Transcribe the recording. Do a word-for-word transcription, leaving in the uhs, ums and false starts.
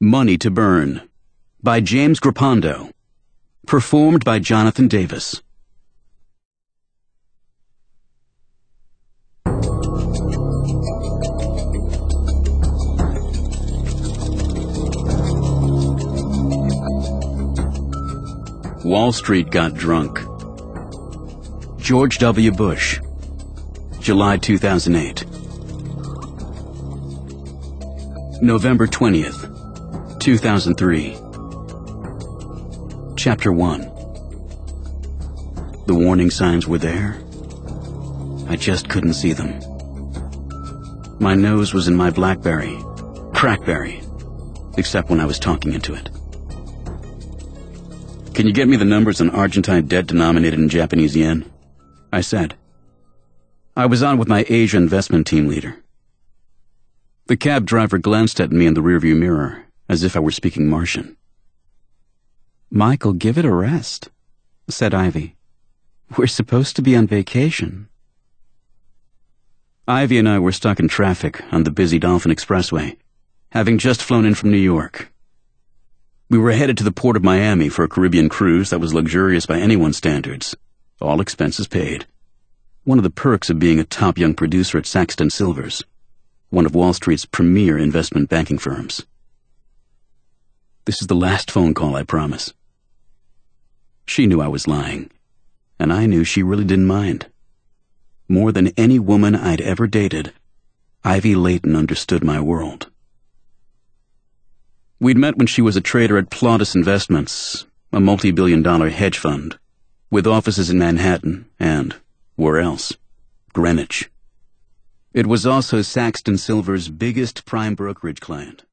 Money to Burn by James Grappando. Performed by Jonathan Davis. Wall Street got drunk. George W. Bush, July two thousand eight. November twentieth, two thousand three. Chapter one. The warning signs were there. I just couldn't see them. My nose was in my BlackBerry, Crackberry, except when I was talking into it. "Can you get me the numbers on Argentine debt denominated in Japanese yen?" I said. I was on with my Asia investment team leader. The cab driver glanced at me in the rearview mirror, as if I were speaking Martian. "Michael, give it a rest," said Ivy. "We're supposed to be on vacation." Ivy and I were stuck in traffic on the busy Dolphin Expressway, having just flown in from New York. We were headed to the port of Miami for a Caribbean cruise that was luxurious by anyone's standards, all expenses paid. One of the perks of being a top young producer at Saxton Silvers, one of Wall Street's premier investment banking firms. This is the last phone call, I promise. She knew I was lying, and I knew she really didn't mind. More than any woman I'd ever dated, Ivy Layton understood my world. We'd met when she was a trader at Plautus Investments, a multi-billion dollar hedge fund, with offices in Manhattan and, where else, Greenwich. It was also Saxton Silver's biggest prime brokerage client.